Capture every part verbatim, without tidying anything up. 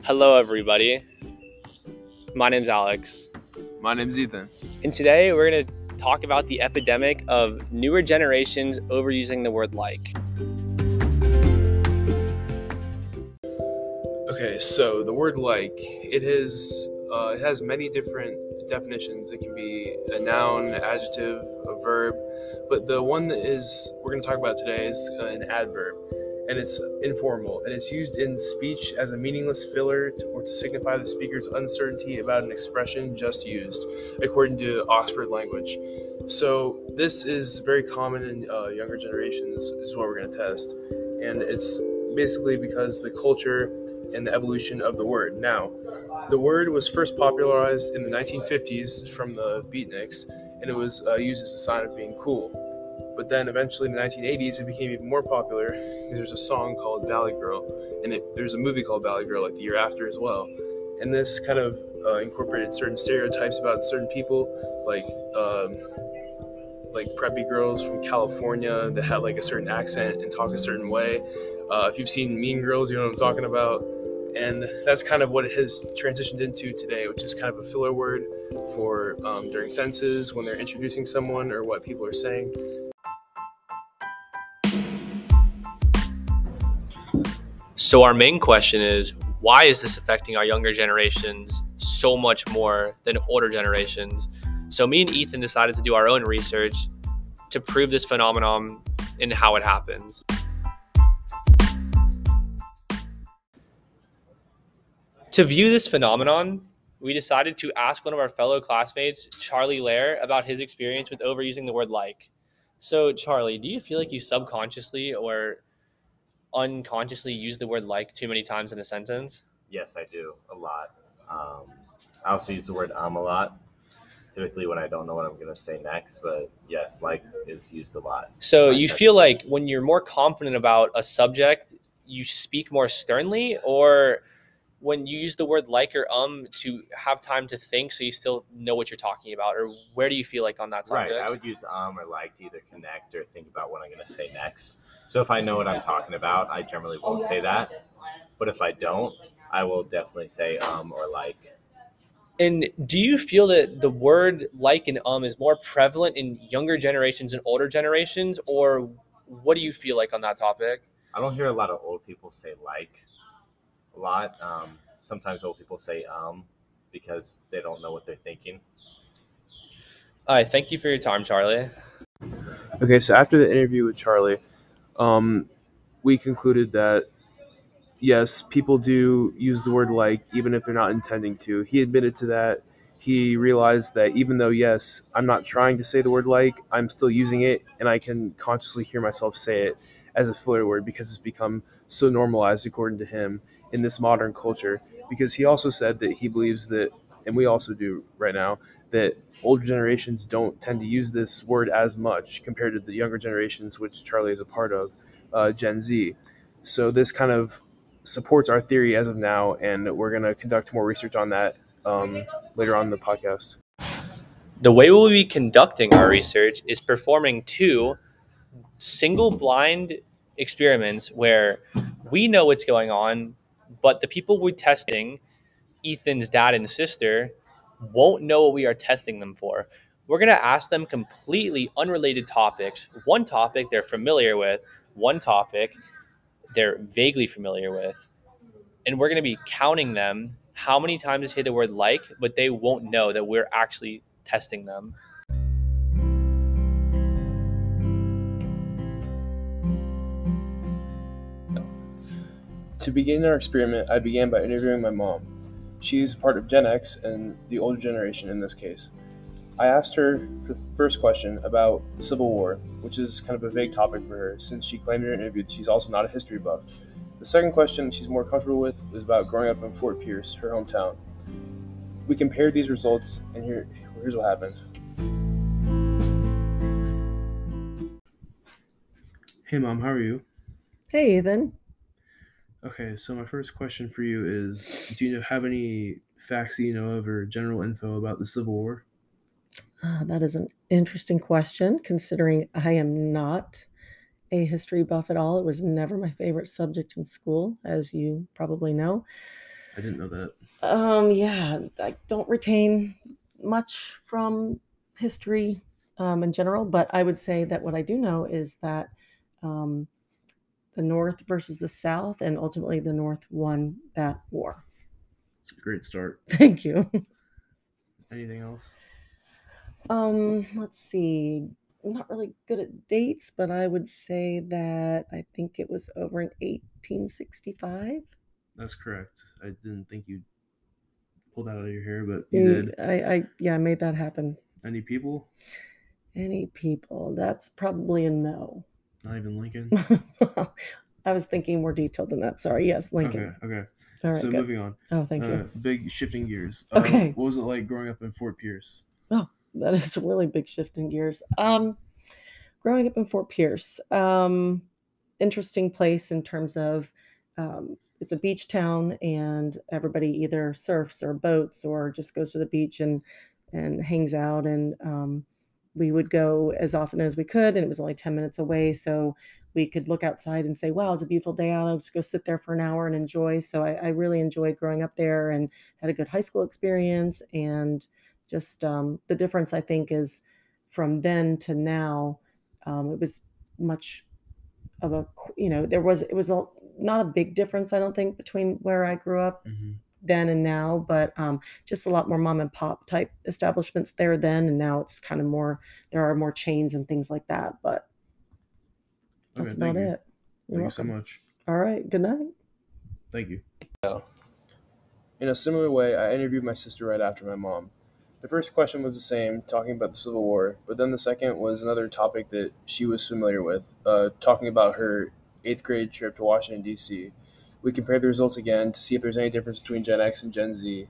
Hello, everybody. My name's Alex. My name's Ethan. And today we're going to talk about the epidemic of newer generations overusing the word like. Okay, so the word like, it has, uh, it has many different definitions. It can be a noun, an adjective, a verb, but the one that is we're going to talk about today is uh, an adverb, and it's informal, and it's used in speech as a meaningless filler to, or to signify the speaker's uncertainty about an expression just used, according to Oxford Language. So this is very common in uh, younger generations, is what we're going to test, and it's basically because the culture and the evolution of the word. Now, the word was first popularized in the nineteen fifties from the beatniks, and it was uh, used as a sign of being cool. But then eventually in the nineteen eighties, it became even more popular because there's a song called Valley Girl, and it, there's a movie called Valley Girl like the year after as well. And this kind of uh, incorporated certain stereotypes about certain people, like um, like preppy girls from California that had like a certain accent and talk a certain way. Uh, if you've seen Mean Girls, you know what I'm talking about. And that's kind of what it has transitioned into today, which is kind of a filler word for um, during sentences when they're introducing someone or what people are saying. So our main question is, why is this affecting our younger generations so much more than older generations? So me and Ethan decided to do our own research to prove this phenomenon and how it happens. To view this phenomenon, we decided to ask one of our fellow classmates, Charlie Lair, about his experience with overusing the word like. So Charlie, do you feel like you subconsciously or unconsciously use the word like too many times in a sentence? Yes, I do, a lot. Um, I also use the word um a lot, typically when I don't know what I'm going to say next, but yes, like is used a lot. So in my you feel sentences. like when you're more confident about a subject, you speak more sternly, or when you use the word like or um to have time to think so you still know what you're talking about, or where do you feel like on that Right, subject? I would use um or like to either connect or think about what I'm going to say next. So if I know what I'm talking about, I generally won't say that. But if I don't, I will definitely say um or like. And do you feel that the word like and um is more prevalent in younger generations and older generations, or what do you feel like on that topic? I don't hear a lot of old people say like a lot. Um, sometimes old people say um because they don't know what they're thinking. All right, thank you for your time, Charlie. Okay, so after the interview with Charlie, um, we concluded that yes, people do use the word like even if they're not intending to. He admitted to that. He realized that even though, yes, I'm not trying to say the word like, I'm still using it, and I can consciously hear myself say it as a filler word because it's become so normalized, according to him, in this modern culture. Because he also said that he believes that, and we also do right now, that older generations don't tend to use this word as much compared to the younger generations, which Charlie is a part of, uh, Gen Z. So this kind of supports our theory as of now, and we're going to conduct more research on that um, later on in the podcast. The way we'll be conducting our research is performing two single blind experiments where we know what's going on, but the people we're testing, Ethan's dad and sister, won't know what we are testing them for. We're going to ask them completely unrelated topics. One topic they're familiar with, one topic they're vaguely familiar with. And we're going to be counting them how many times they say the word like, but they won't know that we're actually testing them. To begin our experiment, I began by interviewing my mom. She is part of Gen X and the older generation in this case. I asked her for the first question about the Civil War, which is kind of a vague topic for her since she claimed in her interview that she's also not a history buff. The second question she's more comfortable with was about growing up in Fort Pierce, her hometown. We compared these results, and here, here's what happened. Hey Mom, how are you? Hey, Ethan. Okay, so my first question for you is, do you have any facts that you know of or general info about the Civil War? Uh, that is an interesting question, considering I am not a history buff at all. It was never my favorite subject in school, as you probably know. I didn't know that. Um, yeah, I don't retain much from history um, in general, but I would say that what I do know is that um, the North versus the South, and ultimately the North won that war. It's a great start. Thank you. Anything else? Um, let's see. I'm not really good at dates, but I would say that I think it was over in eighteen sixty-five. That's correct. I didn't think you'd pull that out of your hair, but you Mm, did. I, I, yeah, I made that happen. Any people? Any people? That's probably a no. Not even Lincoln? I was thinking more detailed than that. Sorry. Yes, Lincoln. Okay, okay. All right, so good. moving on. Oh, thank uh, you. Big shifting gears. Okay. Uh, what was it like growing up in Fort Pierce? Oh, that is a really big shift in gears. Um, growing up in Fort Pierce, um, interesting place in terms of um, it's a beach town, and everybody either surfs or boats or just goes to the beach and and hangs out. And um, we would go as often as we could, and it was only ten minutes away, so we could look outside and say, wow, it's a beautiful day out. I'll just go sit there for an hour and enjoy. So I, I really enjoyed growing up there and had a good high school experience. And just um, the difference, I think, is from then to now, um, it was much of a, you know, there was, it was a, not a big difference, I don't think, between where I grew up Mm-hmm. then and now, but um, just a lot more mom and pop type establishments there then, and now it's kind of more, there are more chains and things like that, but that's Okay, about thank you. it. You're Thank you welcome. so much. All right, good night. Thank you. In a similar way, I interviewed my sister right after my mom. The first question was the same, talking about the Civil War, but then the second was another topic that she was familiar with, uh, talking about her eighth grade trip to Washington, D C We compared the results again to see if there's any difference between Gen X and Gen Z.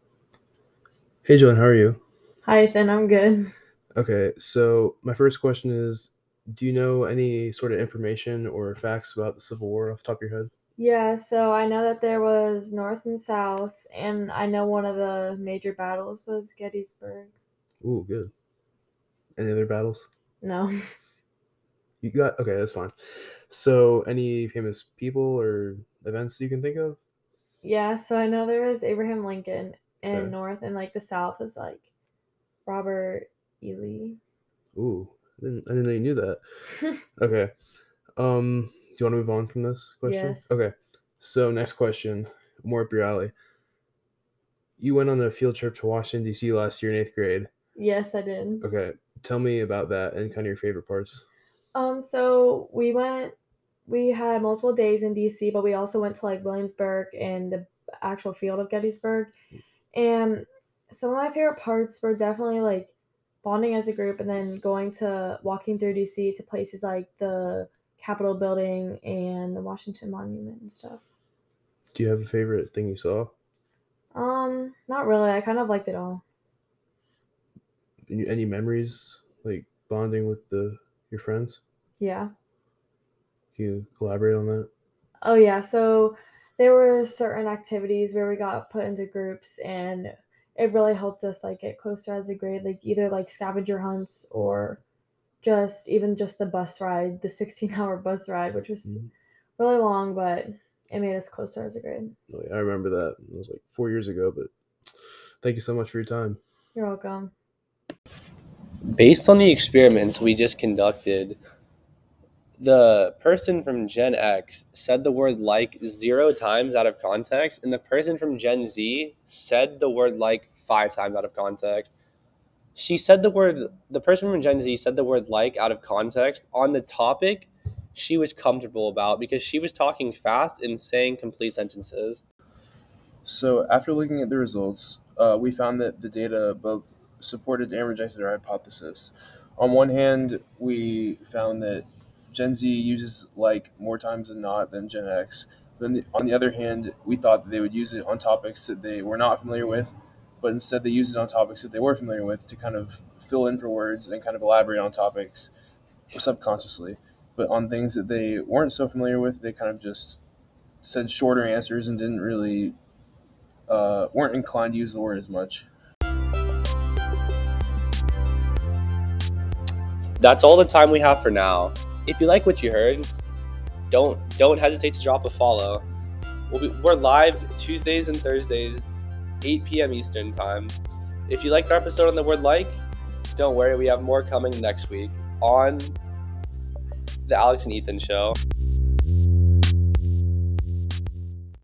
Hey, John, how are you? Hi, Ethan. I'm good. Okay, so my first question is, do you know any sort of information or facts about the Civil War off the top of your head? Yeah, so I know that there was North and South, and I know one of the major battles was Gettysburg. Ooh, good. Any other battles? No. You got, okay, that's fine. So any famous people or events you can think of? Yeah, so I know there was Abraham Lincoln in Okay. North, and like the South was like Robert E. Lee. Ooh, I didn't, I didn't know you knew that. Okay. Um, do you want to move on from this question? Yes. Okay. So next question, more up your alley. You went on a field trip to Washington, D C last year in eighth grade. Yes, I did. Okay. Tell me about that and kind of your favorite parts. Um, so we went, we had multiple days in D C, but we also went to like Williamsburg and the actual field of Gettysburg. And some of my favorite parts were definitely like bonding as a group and then going to walking through D C to places like the Capitol building and the Washington Monument and stuff. Do you have a favorite thing you saw? Um, not really. I kind of liked it all. Any, any memories like bonding with the your friends? Yeah. Can you elaborate on that? Oh yeah, so there were certain activities where we got put into groups, and it really helped us like get closer as a grade, like either like scavenger hunts or just even just the bus ride, the sixteen hour bus ride, which was Mhm. really long, but it made us closer as a grade. Oh, yeah, I remember that. It was like four years ago, but thank you so much for your time. You're welcome. Based on the experiments we just conducted, the person from Gen X said the word like zero times out of context, and the person from Gen Z said the word like five times out of context. She said the word, the person from Gen Z said the word like out of context on the topic she was comfortable about because she was talking fast and saying complete sentences. So after looking at the results, uh, we found that the data both supported and rejected our hypothesis. On one hand, we found that Gen Z uses like more times than not than Gen X. Then the, on the other hand, we thought that they would use it on topics that they were not familiar with, but instead they used it on topics that they were familiar with to kind of fill in for words and kind of elaborate on topics subconsciously. But on things that they weren't so familiar with, they kind of just said shorter answers and didn't really uh, weren't inclined to use the word as much. That's all the time we have for now. If you like what you heard, don't don't hesitate to drop a follow. We'll be, we're live Tuesdays and Thursdays, eight p.m. Eastern time. If you liked our episode on the word like, don't worry, we have more coming next week on the Alex and Ethan Show.